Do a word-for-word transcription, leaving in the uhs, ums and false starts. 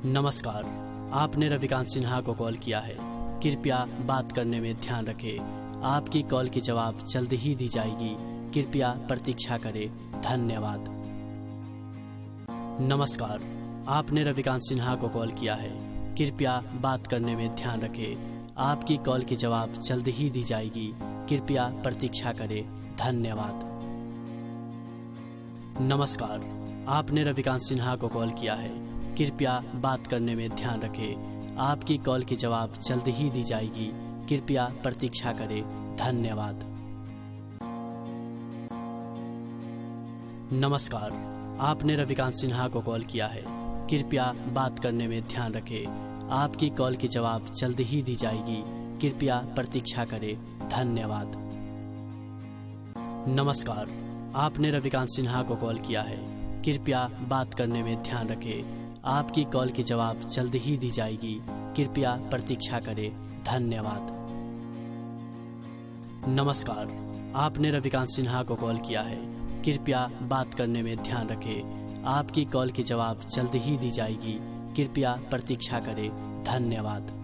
नमस्कार, आपने रविकांत सिन्हा को कॉल किया है। कृपया बात करने में ध्यान रखें। आपकी कॉल की जवाब जल्द ही दी जाएगी। कृपया प्रतीक्षा करें। धन्यवाद। नमस्कार, आपने रविकांत सिन्हा को कॉल किया है। कृपया बात करने में ध्यान रखें। आपकी कॉल की जवाब जल्द ही दी जाएगी। कृपया प्रतीक्षा करें। धन्यवाद। नमस्कार, आपने रविकांत सिन्हा को कॉल किया है। कृपया बात करने में ध्यान रखें। आपकी कॉल की जवाब जल्द ही दी जाएगी। कृपया प्रतीक्षा करें। धन्यवाद। नमस्कार, आपने रविकांत सिन्हा को कॉल किया है। कृपया बात करने में ध्यान रखें। आपकी कॉल की जवाब जल्द ही दी जाएगी। कृपया प्रतीक्षा करें। धन्यवाद। नमस्कार, आपने रविकांत सिन्हा को कॉल किया है। कृपया बात करने में ध्यान रखें। आपकी कॉल की जवाब जल्द ही दी जाएगी। कृपया प्रतीक्षा करें। धन्यवाद। नमस्कार, आपने रविकांत सिन्हा को कॉल किया है। कृपया बात करने में ध्यान रखें। आपकी कॉल की जवाब जल्द ही दी जाएगी। कृपया प्रतीक्षा करें। धन्यवाद।